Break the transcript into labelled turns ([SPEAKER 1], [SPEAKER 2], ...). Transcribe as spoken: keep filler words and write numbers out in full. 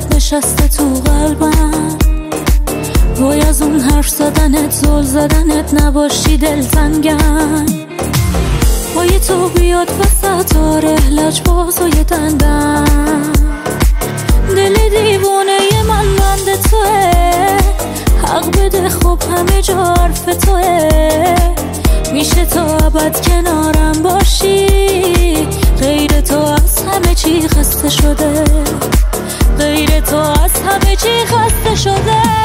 [SPEAKER 1] یادت نشسته تو قلبم، وای از اون حرف زدنت زل زدنت نباشی دلتنگم. وای تو بیاد وسط آره لجبازای دندم، دل دیوونه من بند توه، حق بده خب همه جا حرف توه. میشه تا ابد کنارم باشی، غیر تو از همه چی خسته شده، غیر تو از همه چی خسته شده.